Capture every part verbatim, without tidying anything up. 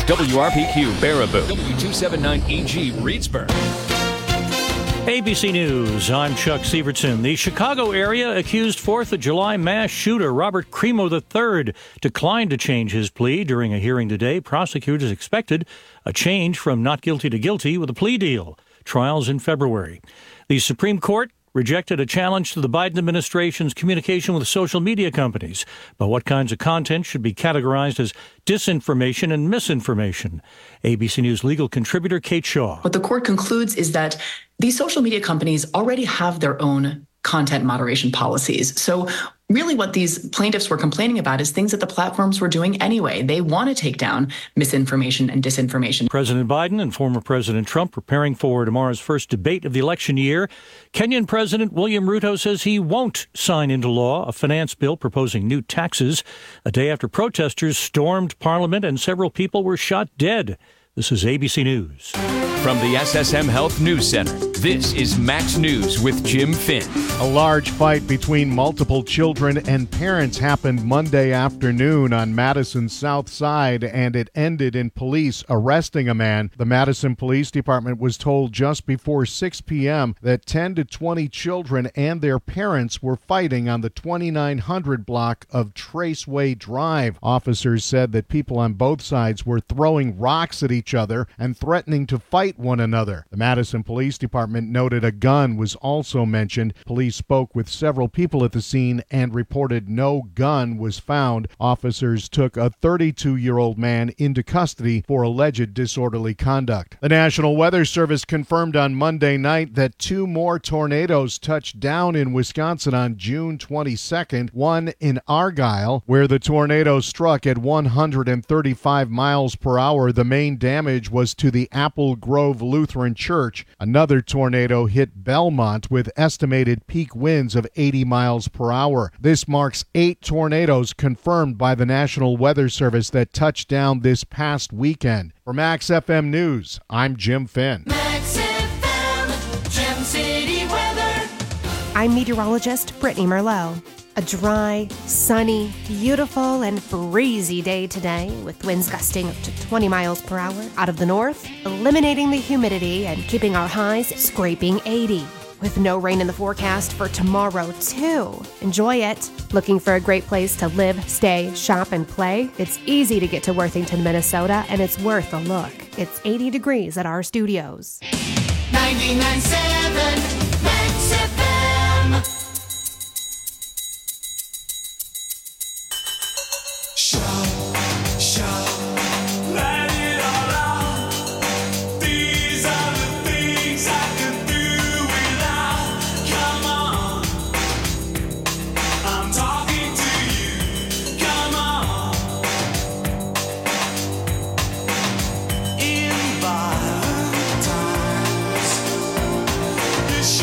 W R P Q Baraboo, W two seventy-nine E G Reedsburg. A B C News, I'm Chuck Sievertson. The Chicago area accused fourth of July mass shooter Robert Crimo the third declined to change his plea during a hearing today. Prosecutors expected a change from not guilty to guilty with a plea deal. Trials in February. The Supreme Court rejected a challenge to the Biden administration's communication with social media companies about what kinds of content should be categorized as disinformation and misinformation. A B C News legal contributor Kate Shaw. What the court concludes is that these social media companies already have their own content moderation policies. So really what these plaintiffs were complaining about is things that the platforms were doing anyway. They want to take down misinformation and disinformation. President Biden and former President Trump preparing for tomorrow's first debate of the election year. Kenyan President William Ruto says he won't sign into law a finance bill proposing new taxes a day after protesters stormed Parliament and several people were shot dead. This is A B C News. From the S S M Health News Center, this is Max News with Jim Finn. A large fight between multiple children and parents happened Monday afternoon on Madison's South Side, and it ended in police arresting a man. The Madison Police Department was told just before six p.m. that ten to twenty children and their parents were fighting on the twenty-nine hundred block of Traceway Drive. Officers said that people on both sides were throwing rocks at each other and threatening to fight one another. The Madison Police Department noted a gun was also mentioned. Police spoke with several people at the scene and reported no gun was found. Officers took a thirty-two-year-old man into custody for alleged disorderly conduct. The National Weather Service confirmed on Monday night that two more tornadoes touched down in Wisconsin on June twenty-second, one in Argyle, where the tornado struck at one hundred thirty-five miles per hour. The main damage was to the Apple Grove Lutheran Church. Another tornado hit Belmont with estimated peak winds of eighty miles per hour. This marks eight tornadoes confirmed by the National Weather Service that touched down this past weekend. For Max F M News, I'm Jim Finn. Max F M, Gem City weather. I'm meteorologist Brittany Merlot. A dry, sunny, beautiful, and breezy day today with winds gusting up to twenty miles per hour out of the north, eliminating the humidity and keeping our highs scraping eighty. With no rain in the forecast for tomorrow, too. Enjoy it. Looking for a great place to live, stay, shop, and play? It's easy to get to Worthington, Minnesota, and it's worth a look. It's eighty degrees at our studios. ninety-nine point seven Max F M. In Valentine's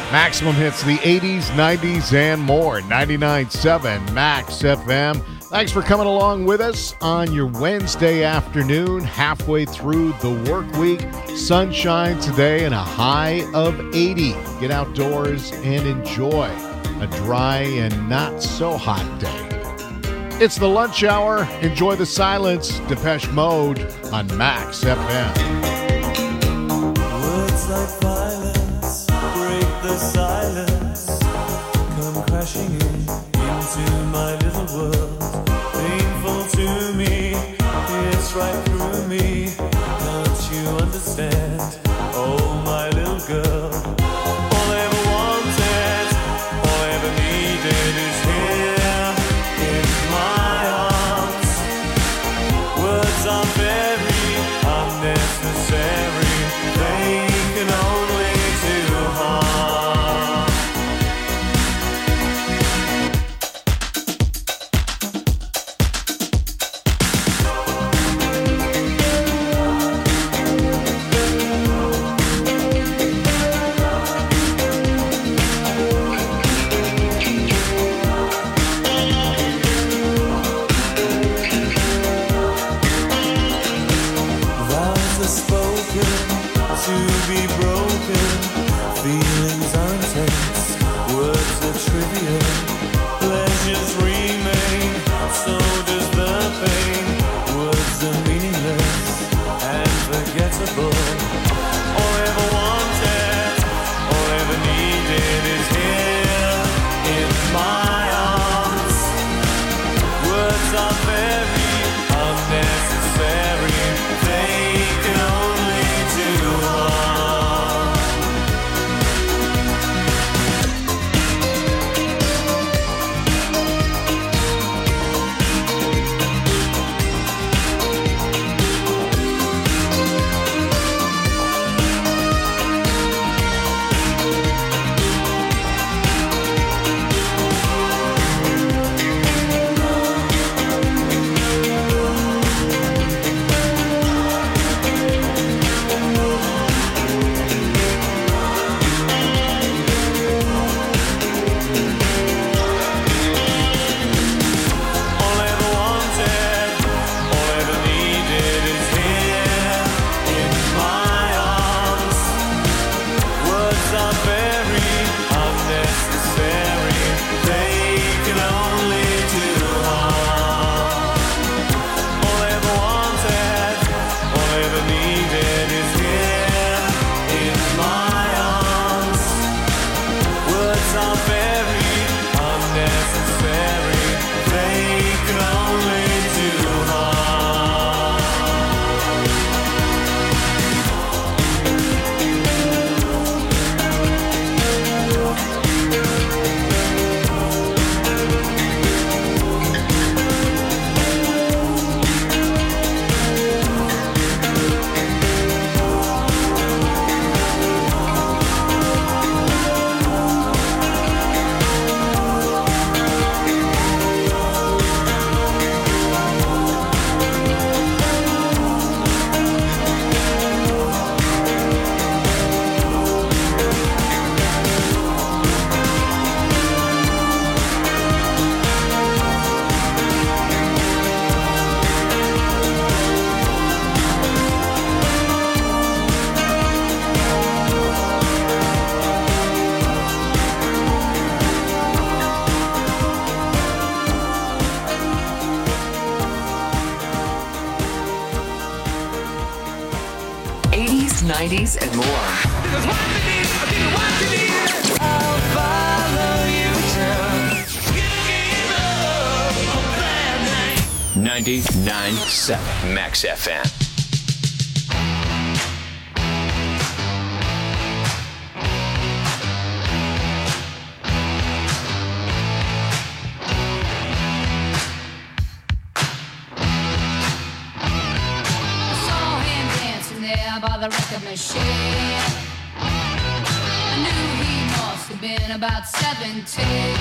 Maximum hits, the eighties, nineties, and more. ninety-nine point seven Max F M. Thanks for coming along with us on your Wednesday afternoon, halfway through the work week. Sunshine today and a high of eighty. Get outdoors and enjoy a dry and not so hot day. It's the lunch hour. Enjoy the silence. Depeche Mode on Max F M. Words like violence break the silence, come crashing in into my little world. Painful to me, it's right through me. Don't you understand? Oh, my little girl. All I ever wanted, all I ever needed is here in my arms. Words are very unnecessary. They can only do harm. Vows are spoken to be broken. Feelings are intense, words are trivial. Pleasures remain, so does the pain. Words are meaningless and forgettable. All I ever wanted, all I ever needed is here in my arms. Words are very unnecessary. They can only do harm. All I ever wanted, all I ever needed is here in my arms. Words are very unnecessary. They can only do harm. All I ever wanted, all I ever needed is here in my arms. Words are very unnecessary. They can only do harm. eighties, nineties, and more. I'll follow you till ninety-nine point seven Max F M. Saw him dancing there by the record machine. I knew he must have been about seventeen.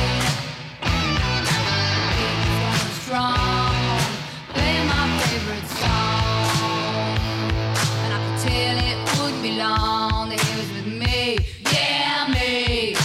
He was strong, playing my favorite song, and I could tell it wouldn't be long that he was with me, yeah me.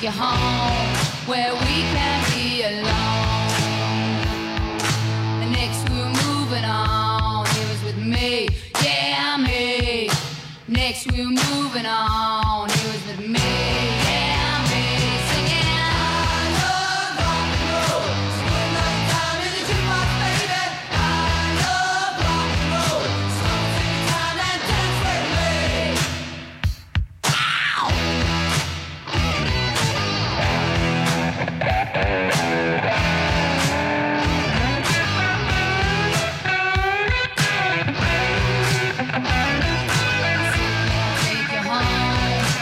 you home where we can be alone. And next we're moving on. He was with me, yeah, me. Next we're moving on. He was with me, yeah, me. Singing, I love rock and roll. Spend my time in the jukebox, baby. I love rock and roll. So take time and dance with me. Take you home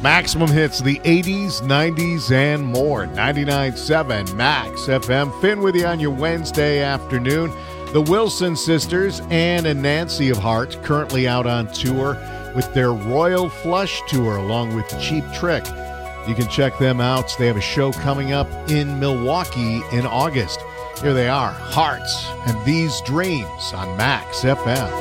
Maximum hits, the eighties, nineties, and more. ninety-nine point seven Max F M. Finn with you on your Wednesday afternoon. The Wilson sisters, Ann and Nancy of Heart, currently out on tour with their Royal Flush Tour along with Cheap Trick. You can check them out. They have a show coming up in Milwaukee in August. Here they are, Hearts and These Dreams on Max F M.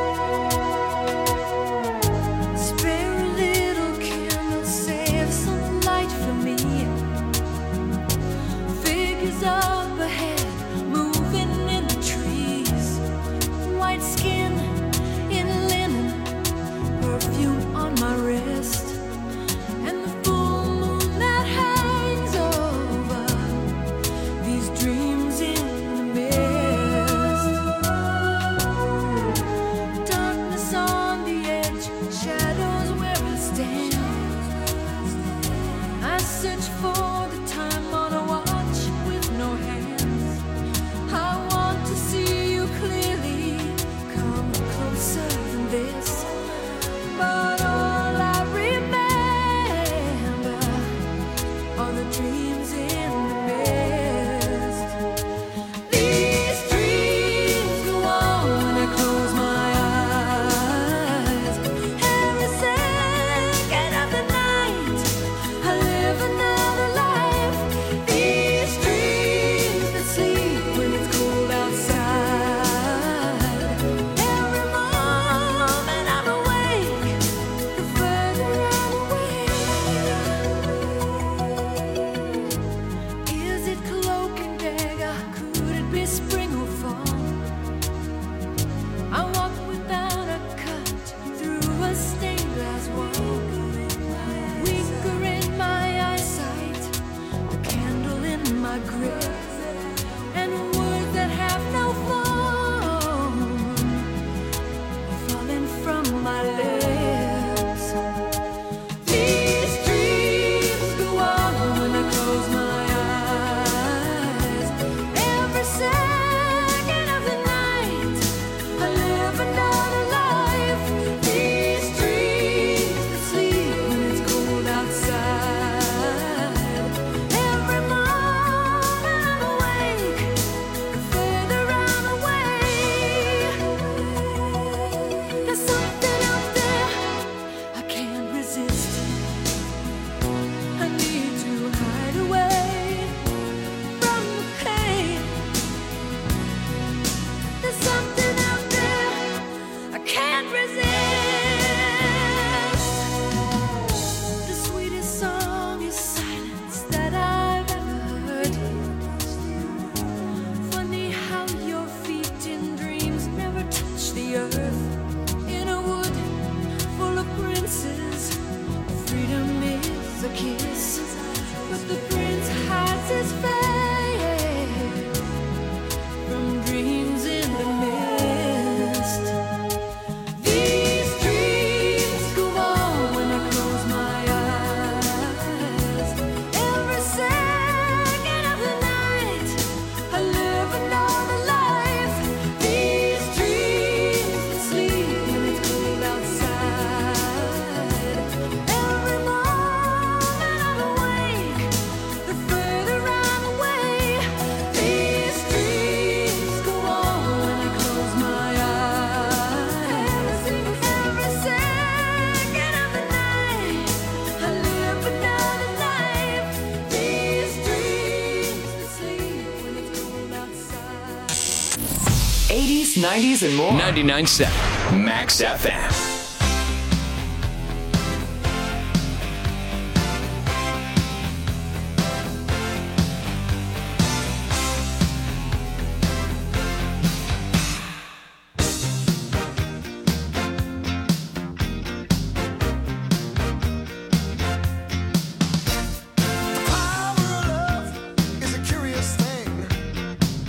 eighties, nineties, and more. ninety-nine point seven Max F M.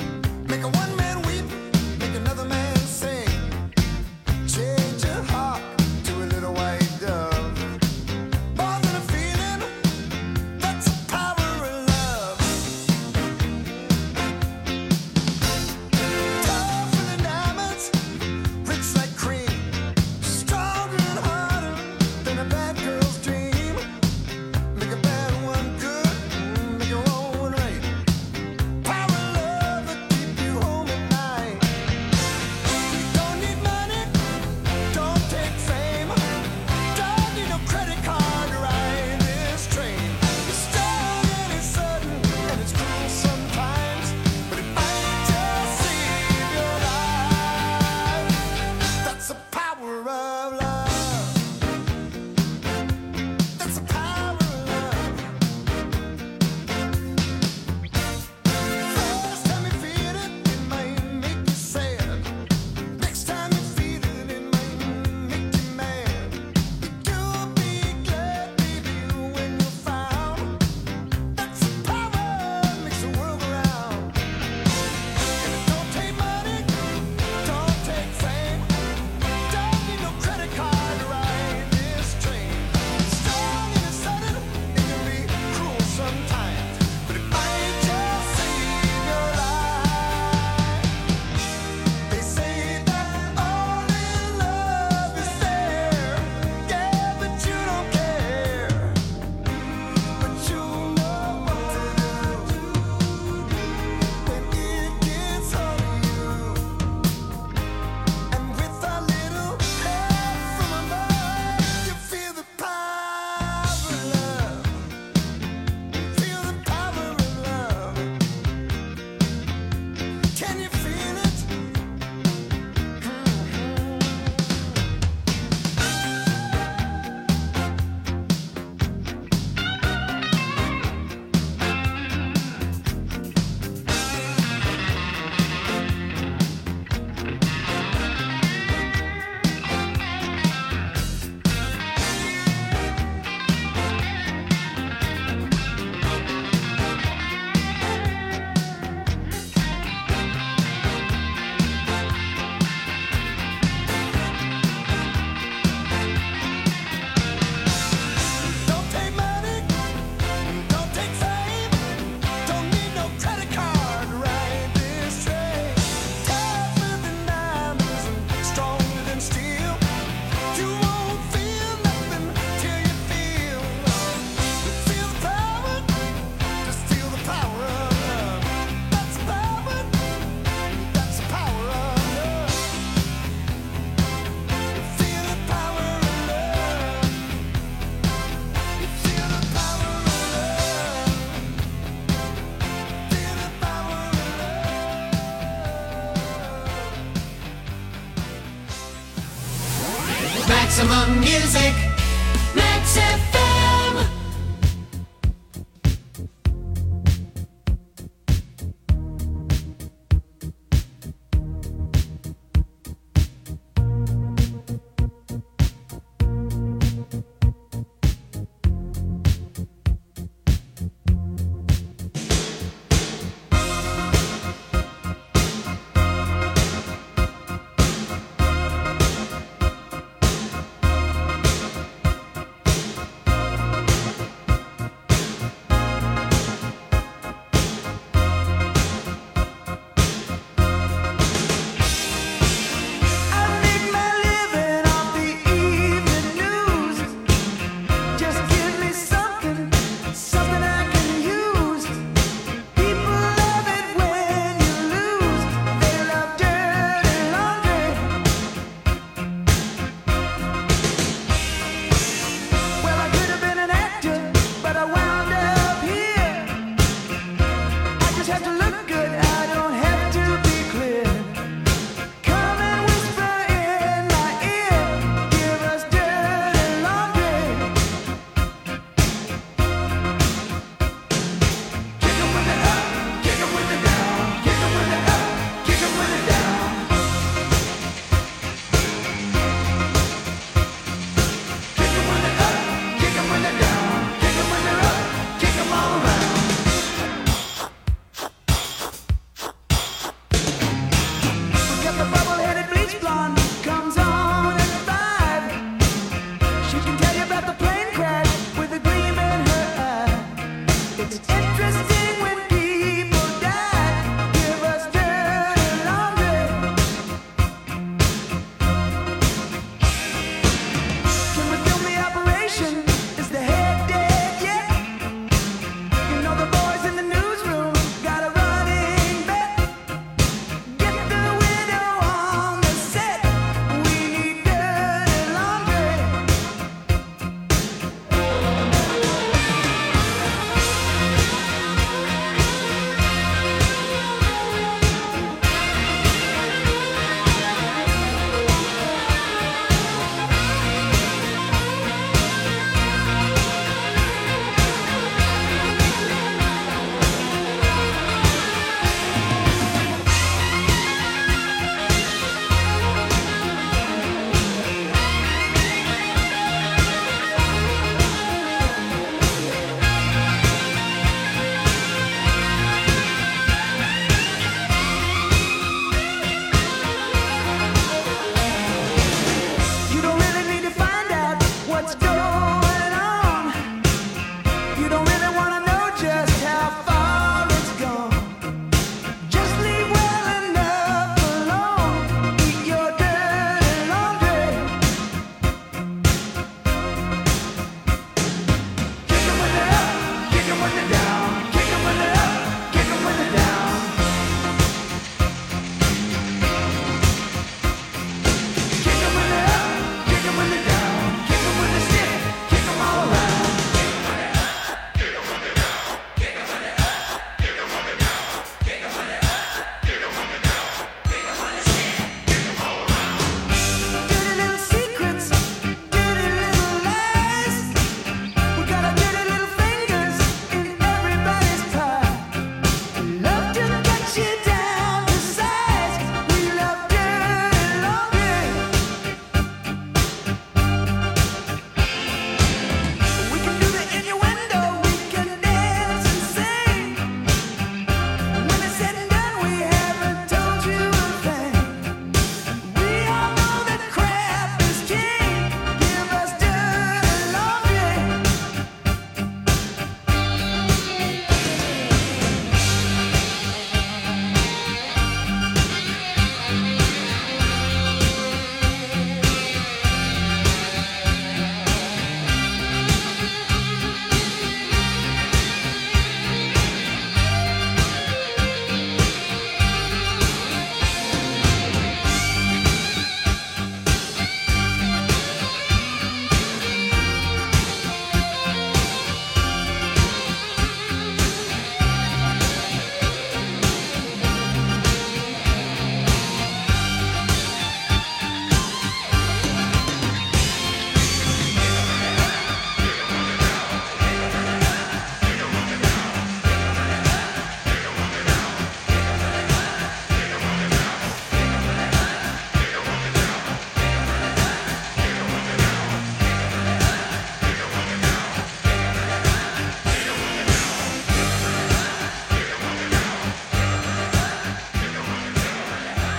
Make a one man weep, make another man sing. Change your heart. Maximum music, Max F M.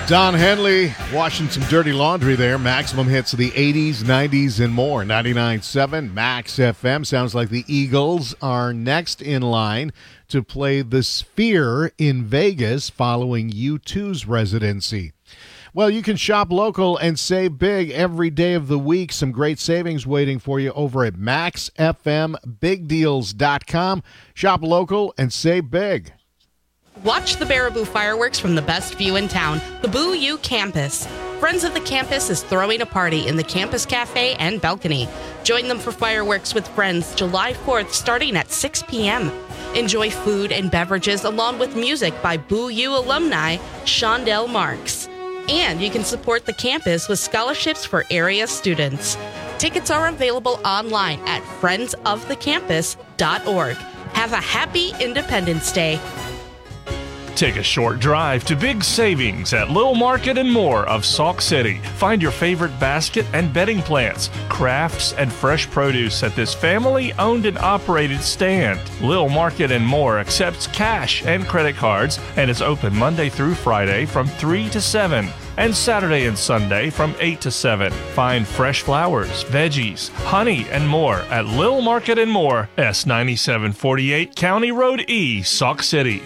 Don Henley washing some dirty laundry there. Maximum hits of the eighties, nineties, and more. ninety-nine point seven Max F M. Sounds like the Eagles are next in line to play the Sphere in Vegas following U two's residency. Well, you can shop local and save big every day of the week. Some great savings waiting for you over at max f m big deals dot com. Shop local and save big. Watch the Baraboo fireworks from the best view in town, the Boo U Campus. Friends of the Campus is throwing a party in the Campus Cafe and balcony. Join them for fireworks with friends July fourth starting at six p.m. Enjoy food and beverages along with music by Boo U alumni Shondell Marks. And you can support the campus with scholarships for area students. Tickets are available online at friends of the campus dot org. Have a happy Independence Day. Take a short drive to big savings at Little Market and More of Sauk City. Find your favorite basket and bedding plants, crafts, and fresh produce at this family-owned and operated stand. Little Market and More accepts cash and credit cards and is open Monday through Friday from three to seven and Saturday and Sunday from eight to seven. Find fresh flowers, veggies, honey, and more at Little Market and More, S ninety-seven forty-eight County Road E, Sauk City.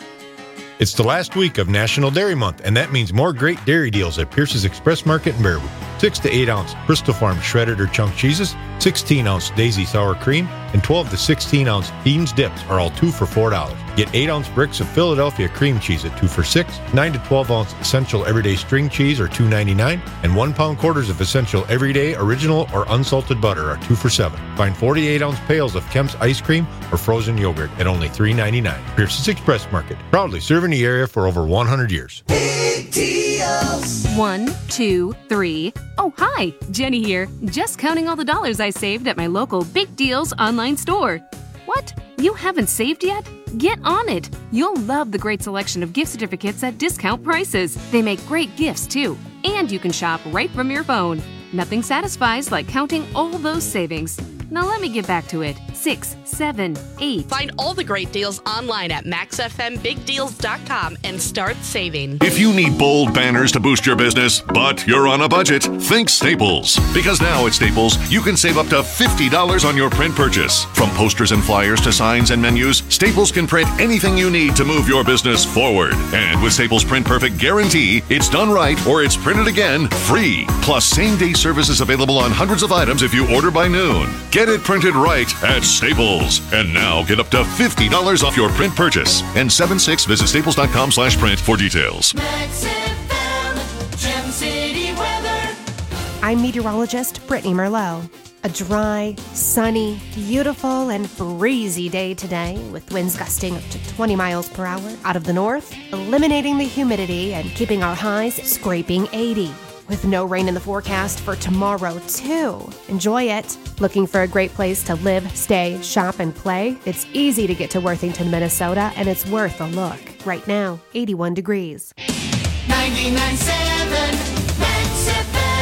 It's the last week of National Dairy Month, and that means more great dairy deals at Pierce's Express Market in Baraboo. six to eight ounce Bristol Farm shredded or chunk cheeses, sixteen ounce Daisy sour cream, and twelve to sixteen ounce Beans dips are all two for four dollars. Get eight ounce bricks of Philadelphia cream cheese at two for six dollars, nine to twelve ounce Essential Everyday String Cheese are two ninety-nine, and one pound quarters of Essential Everyday Original or Unsalted Butter are two for seven dollars. Find forty-eight ounce pails of Kemp's ice cream or frozen yogurt at only three ninety-nine. Pierce's Express Market, proudly serving the area for over one hundred years. Big deals. One, two, three. Oh, hi, Jenny here. Just counting all the dollars I saved at my local Big Deals online store. What? You haven't saved yet? Get on it. You'll love the great selection of gift certificates at discount prices. They make great gifts, too. And you can shop right from your phone. Nothing satisfies like counting all those savings. Now let me get back to it. Six, seven, eight. Find all the great deals online at max f m big deals dot com and start saving. If you need bold banners to boost your business, but you're on a budget, think Staples. Because now at Staples, you can save up to fifty dollars on your print purchase. From posters and flyers to signs and menus, Staples can print anything you need to move your business forward. And with Staples Print Perfect Guarantee, it's done right or it's printed again free. Plus, same-day service is available on hundreds of items if you order by noon. Get it printed right at Staples. And now get up to fifty dollars off your print purchase. And seven six, visit staples dot com slash print for details. Max F M, Gem City weather. I'm meteorologist Brittany Merlot. A dry, sunny, beautiful, and breezy day today with winds gusting up to twenty miles per hour out of the north, eliminating the humidity and keeping our highs scraping eighty. With no rain in the forecast for tomorrow, too. Enjoy it. Looking for a great place to live, stay, shop, and play? It's easy to get to Worthington, Minnesota, and it's worth a look. Right now, eighty-one degrees. ninety-nine point seven Max F M.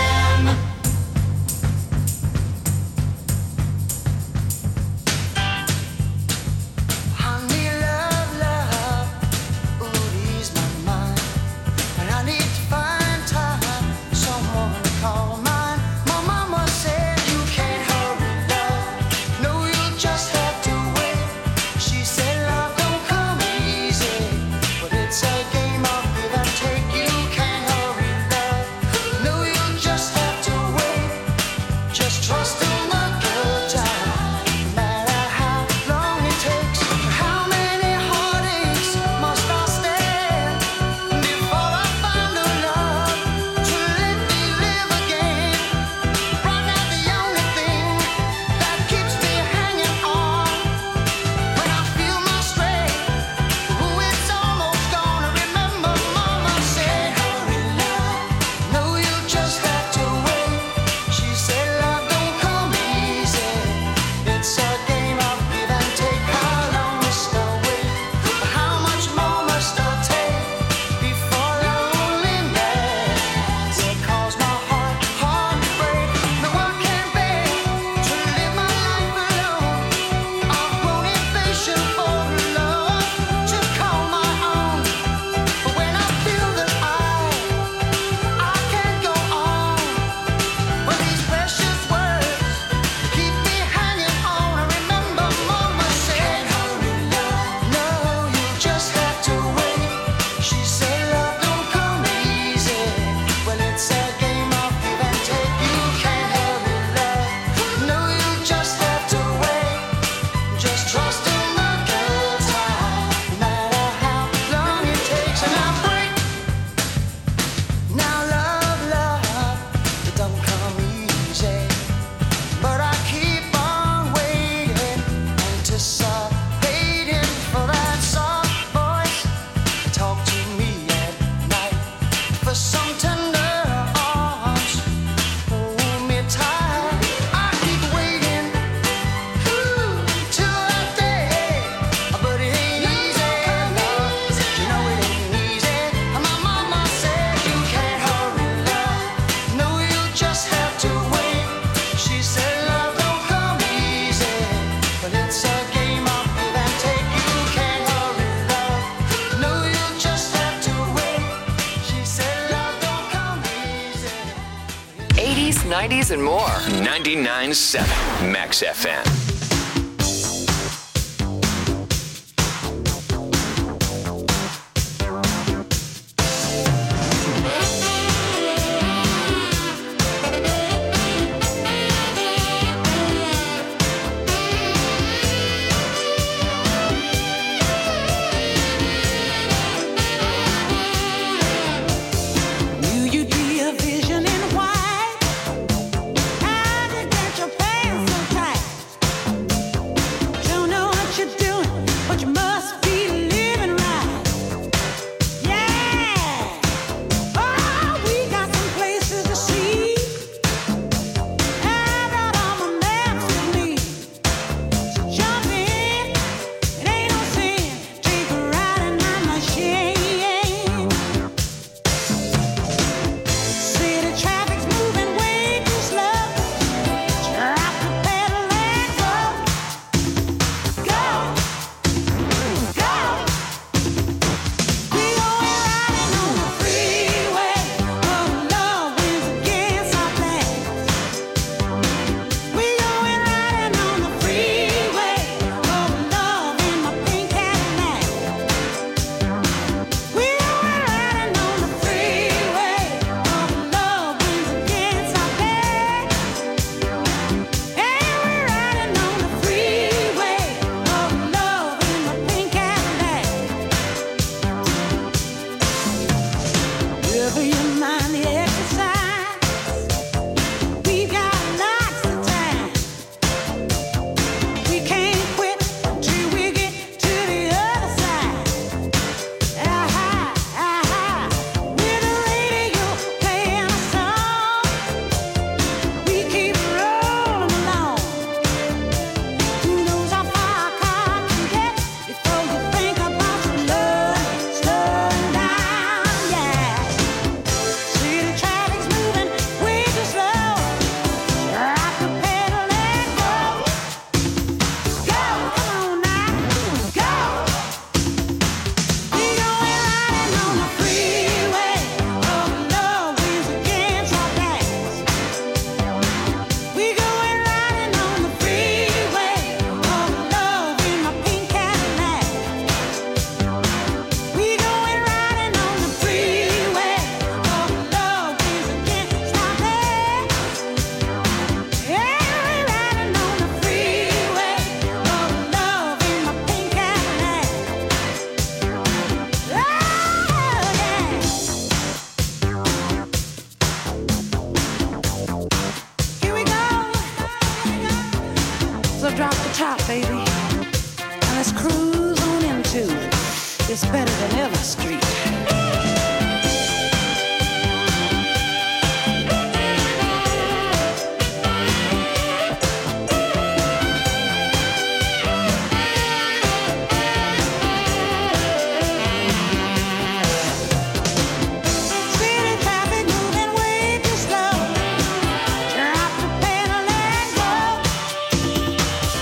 It's a game of give and take. You can't hurry love. No, you nineties, and more. ninety-nine point seven Max F M.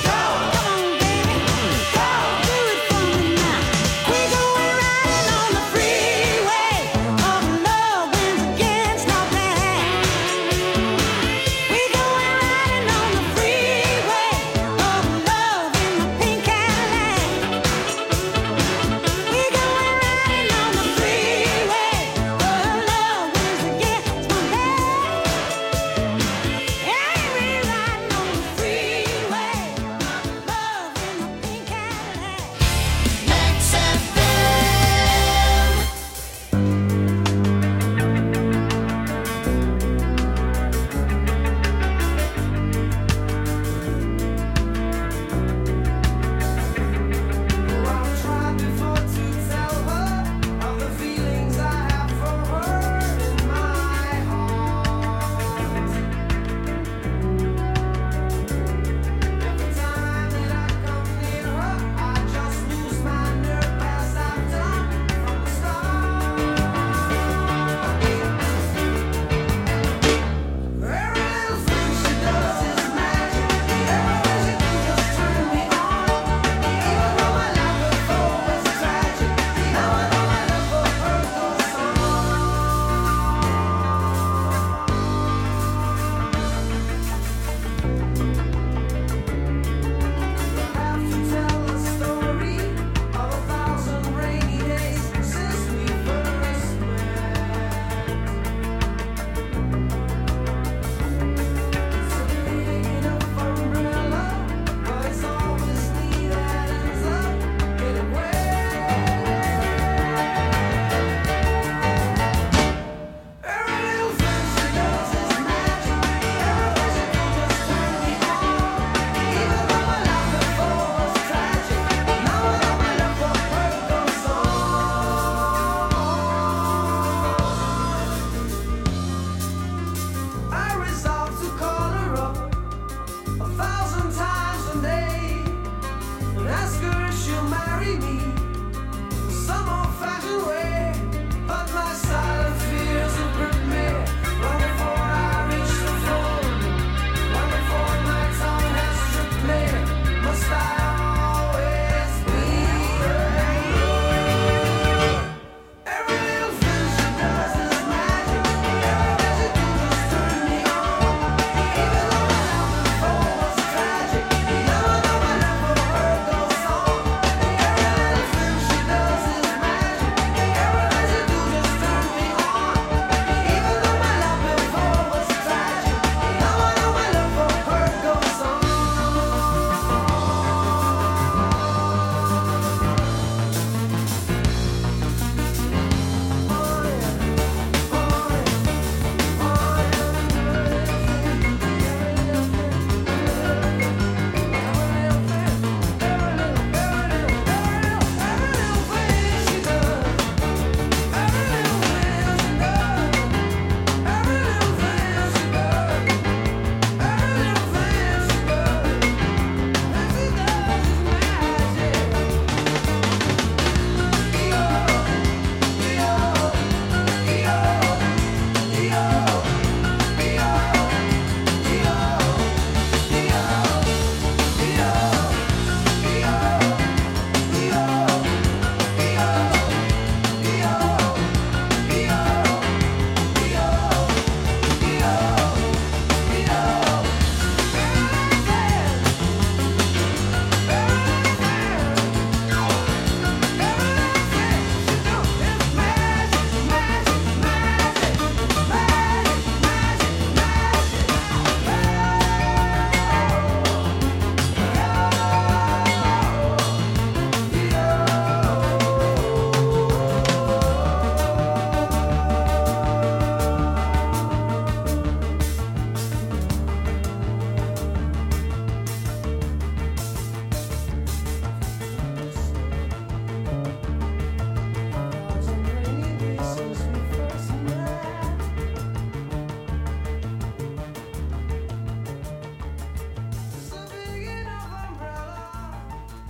We're going riding on the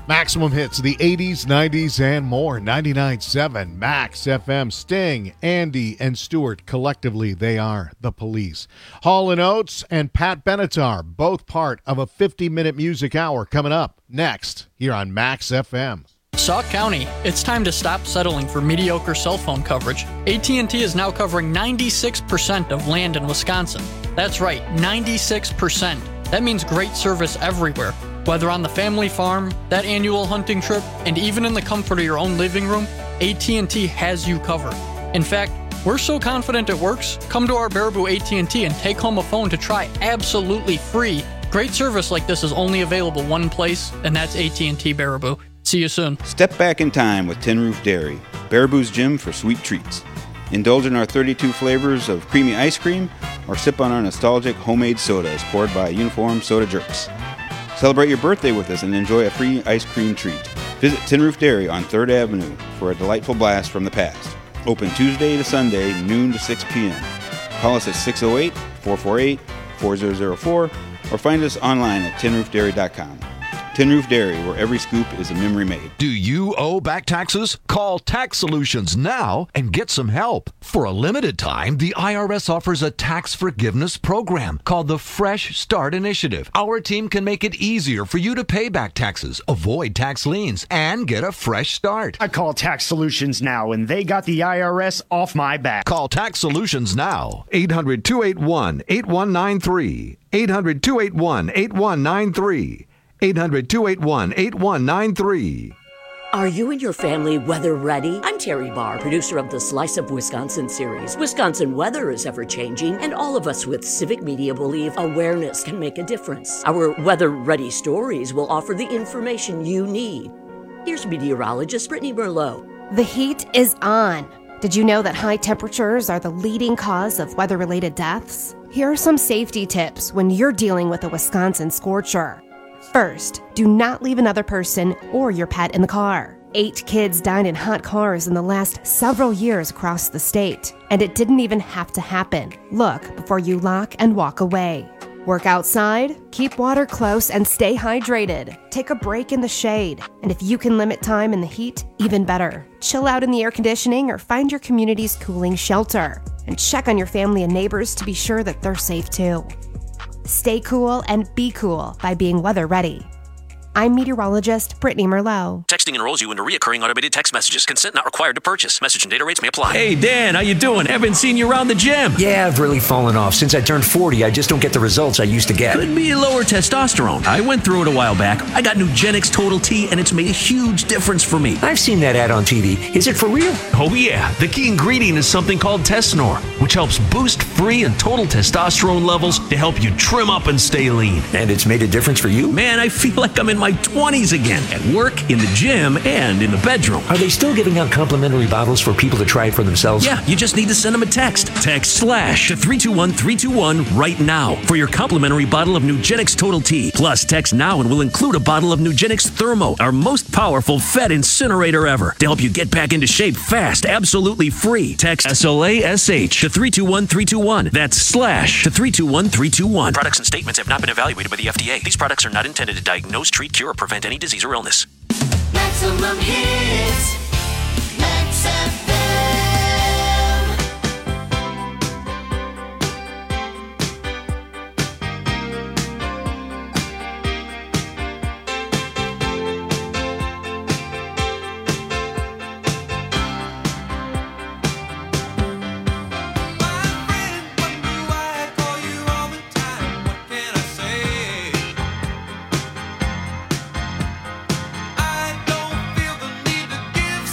Maximum hits of the eighties, nineties, and more. ninety-nine point seven Max F M. Sting, Andy, and Stewart, collectively, they are the Police. Hall and Oates and Pat Benatar, both part of a fifty-minute music hour coming up next here on Max F M. Sauk County, it's time to stop settling for mediocre cell phone coverage. A T and T is now covering ninety-six percent of land in Wisconsin. That's right, ninety-six percent. That means great service everywhere. Whether on the family farm, that annual hunting trip, and even in the comfort of your own living room, A T and T has you covered. In fact, we're so confident it works, come to our Baraboo A T and T and take home a phone to try absolutely free. Great service like this is only available one place, and that's A T and T Baraboo. See you soon. Step back in time with Tin Roof Dairy, Baraboo's gym for sweet treats. Indulge in our thirty-two flavors of creamy ice cream, or sip on our nostalgic homemade sodas poured by uniformed soda jerks. Celebrate your birthday with us and enjoy a free ice cream treat. Visit Tin Roof Dairy on third Avenue for a delightful blast from the past. Open Tuesday to Sunday, noon to six p.m. Call us at six oh eight, four four eight, four oh oh four or find us online at tin roof dairy dot com. Tin Roof Dairy, where every scoop is a memory made. Do you owe back taxes? Call Tax Solutions now and get some help. For a limited time, the I R S offers a tax forgiveness program called the Fresh Start Initiative. Our team can make it easier for you to pay back taxes, avoid tax liens, and get a fresh start. I call Tax Solutions now, and they got the I R S off my back. Call Tax Solutions now. eight hundred, two eight one, eight one nine three. eight hundred, two eight one, eight one nine three. eight hundred, two eight one, eight one nine three. Are you and your family weather ready? I'm Terry Barr, producer of the Slice of Wisconsin series. Wisconsin weather is ever changing, and all of us with civic media believe awareness can make a difference. Our weather ready stories will offer the information you need. Here's meteorologist Brittany Merlot. The heat is on. Did you know that high temperatures are the leading cause of weather-related deaths? Here are some safety tips when you're dealing with a Wisconsin scorcher. First, do not leave another person or your pet in the car. Eight kids died in hot cars in the last several years across the state, and it didn't even have to happen. Look before you lock and walk away. Work outside, keep water close, and stay hydrated. Take a break in the shade, and if you can limit time in the heat, even better. Chill out in the air conditioning or find your community's cooling shelter, and check on your family and neighbors to be sure that they're safe too. Stay cool and be cool by being weather ready. I'm meteorologist Brittany Merlot. Texting enrolls you into reoccurring automated text messages. Consent not required to purchase. Message and data rates may apply. Hey, Dan, how you doing? Haven't seen you around the gym. Yeah, I've really fallen off. Since I turned forty, I just don't get the results I used to get. Could be lower testosterone. I went through it a while back. I got Nugenix Total T, and it's made a huge difference for me. I've seen that ad on T V. Is it for real? Oh, yeah. The key ingredient is something called Tesnor, which helps boost free and total testosterone levels to help you trim up and stay lean. And it's made a difference for you? Man, I feel like I'm in my twenties again. At work, in the gym, and in the bedroom. Are they still giving out complimentary bottles for people to try it for themselves? Yeah, you just need to send them a text. Text SLASH to three two one three two one right now for your complimentary bottle of Nugenix Total T. Plus, text now and we'll include a bottle of Nugenix Thermo, our most powerful Fed incinerator ever, to help you get back into shape fast, absolutely free. Text S L A S H to three two one three two one. That's SLASH to three two one three two one. Products and statements have not been evaluated by the F D A. These products are not intended to diagnose, treat, cure, or prevent any disease or illness. Maximum hits. Max F M. I don't feel the need to give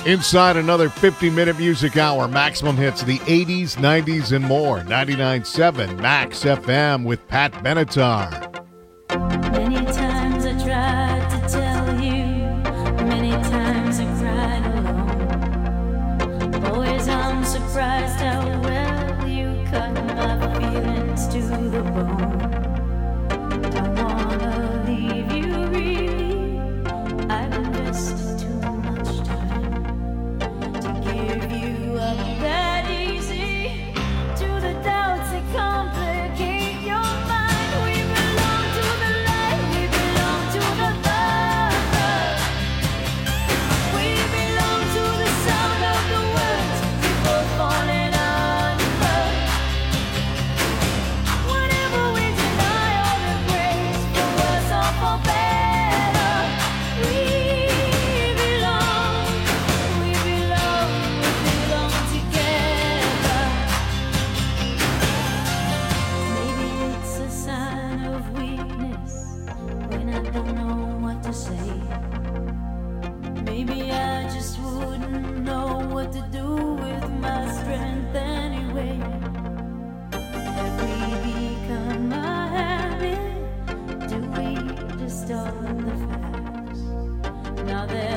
Inside another fifty-minute music hour, maximum hits, the eighties, nineties, and more. ninety-nine point seven Max F M with Pat Benatar. Many times I tried to tell you, many times I cried alone. Always I'm surprised how well you cut my feelings to the bone. Don't wanna leave you really, I've invested too much time to give you up that easy to the doubts that complicate your mind. We belong to the light, we belong to the love. We belong to the sound of the words before falling under. Whenever we deny all the grace, for worse or for better, we belong, we belong, we belong together. Maybe it's a sign of weakness when I don't know what to say. Maybe I just wouldn't know what to do with my strength anyway. Have we become a habit? Do we distort the facts? Now that